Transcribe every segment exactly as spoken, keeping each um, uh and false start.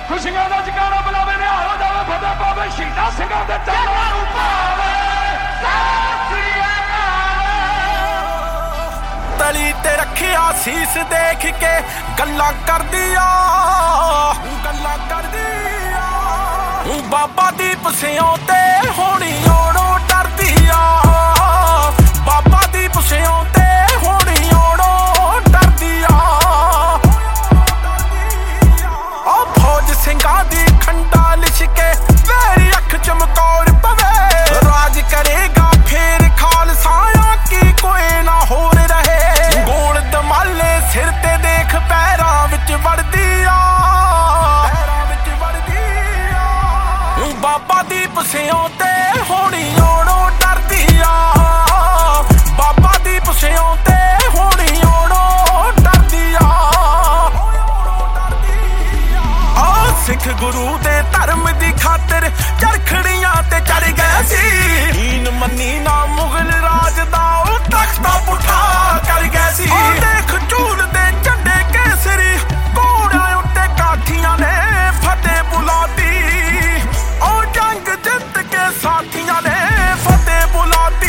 ਖੁਸ਼ੀਆਂ ਦਾ ਜਗਾਣਾ ਬੁਲਾਵੇ ਨਿਹਾਲ ਹੋ ਜਾਵੇ ਫਤਿਹ ਪਾਵੇ ਸ਼ਹੀਦਾਂ ਸਿੰਘਾਂ ਦੇ ਚਰਨਾਂ ਨੂੰ ਭਾਵੇ ਤਲੀ ਤੇ ਰੱਖਿਆ ਸੀਸ ਦੇਖ ਕੇ ਗੱਲਾਂ ਕਰਦੀ ਆ ਗੱਲਾਂ ਕਰਦੀ ਆ ਬਾਬਾ ਦੀਪ ਸਿਉਂ ਤੇ ਹੋਣੀ ਓੜੋਂ ਡਰਦੀ ਆ ਬਾਬਾ ਦੀਪ ਸਿਉਂ ਤੇ ਹੋਣੀ ਓੜੋਂ ਡਰਦੀ ਆ ਉਹ ਫੌਜ ਸਿੰਘਾਂ ਦੀ ਖੰਡਾ ਲਿਸ਼ਕੇ ਮੇਰੀ ਅੱਖ ਚਮਕੌਰ ਪਵੇ ਰਾਜ ਕਰੇਗਾ ਫੇਰ ਖਾਲਸਾ ਕੀ ਕੋਈ ਨਾ ਹੋਰ ਰਹੇ ਗੋਲ ਦਮਾਲੇ ਸਿਰ ਤੇ ਦੇਖ ਪੈਰਾਂ ਵਿੱਚ ਵੜਦੀ ਆ ਪੈਰਾਂ ਵਿੱਚ ਵੜਦੀ ਆ ਬਾਬਾ ਦੀਪ ਸਿਉਂ ਤੇ ਹੋਣੀ ਓੜੋਂ ਡਰਦੀ ਆ ਬਾਬਾ ਦੀਪ ਸਿਉਂ ਤੇ ਹੋਣੀ ਓੜੋਂ ਡਰਦੀ ਆ ਆ ਸਿੱਖ ਗੁਰੂ ਦੇ ਧਰਮ ਦੀ ਖਾਤਰ ਚਰਖੜੀਆਂ ਤੇ ਚੜ ਗਏ ਸੀ ਹੀਨ ਮੰਨੀ ਨਾ ਮੁਗਲ ਰਾਜ ਦਾ ਉਹ ਤਖਤਾ ਪੁੱਠਾ ਕਰ ਗਏ ਸੀ ਉਹ ਦੇਖ ਝੂਲ ਦੇ ਝੰਡੇ ਕੇਸਰੀ ਘੋੜਿਆਂ ਉੱਤੇ ਕਾਠੀਆਂ ਨੇ ਫਤਿਹ ਬੁਲਾਤੀ ਉਹ ਜੰਗ ਜਿੱਤ ਕੇ ਸਾਥੀਆਂ ਨੇ ਫਤਿਹ ਬੁਲਾਤੀ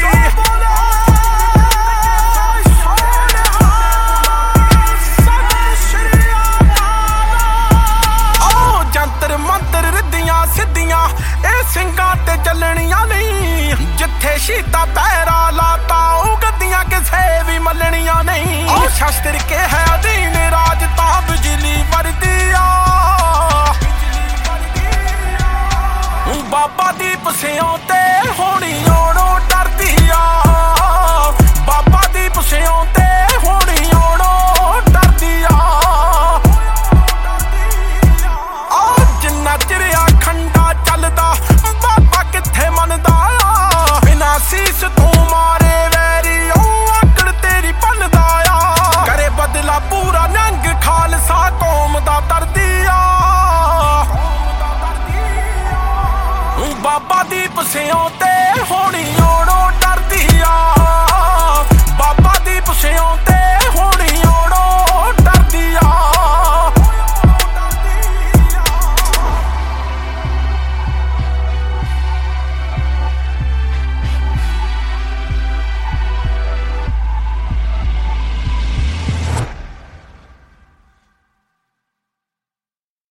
ਉਹ ਜੰਤਰ ਮੰਤਰ ਰਿੱਧੀਆਂ ਸਿੱਧੀਆਂ ਇਹ ਸਿੰਘਾਂ ਤੇ ਚੱਲਣੀਆਂ ਨਹੀਂ ਜਿੱਥੇ ਸ਼ਹੀਦਾਂ ਪੈਰਾ ਲਾਤਾ ਉਹ ਗੱਦੀਆਂ ਕਿਸੇ ਵੀ ਮੱਲਣੀਆਂ ਨਹੀਂ ਉਹ ਸ਼ਸਤਰ ਕੇ ਹੈ ਅਧੀਨ ਰਾਜ ਤਾਂ ਬਿਜਲੀ ਵਰਦੀ ਆ ਬਾਬਾ ਦੀਪ ਸਿਉਂ ਤੇ ਹੋਣੀ ਓੜੋਂ ਡਰਦੀ ਆ ਬਾਬਾ ਦੀਪ ਸਿਉਂ ਤੇ ਹੋਣੀ ਓੜੋਂ ਡਰਦੀ ਆ ਆ ਜਿੰਨਾ ਚਿਰਿਆ ਖੰਡਾ ਚੱਲਦਾ ਬਾਬਾ ਕਿੱਥੇ ਮੰਨਦਾ ਆ ਬਿਨਾਂ ਸੀਸ ਤੂੰ ਮਾਰੇ ਵੈਰੀ ਉਹ ਆਕੜ ਤੇਰੀ ਭੰਨਦਾ ਆ ਕਰੇ ਬਦਲਾ ਪੂਰਾ ਨੰਗ ਖਾਲਸਾ ਕੌਮ ਦਾ ਦਰਦੀ ਆ ਬਾਬਾ ਦੀਪ ਸਿਉਂ ਤੇ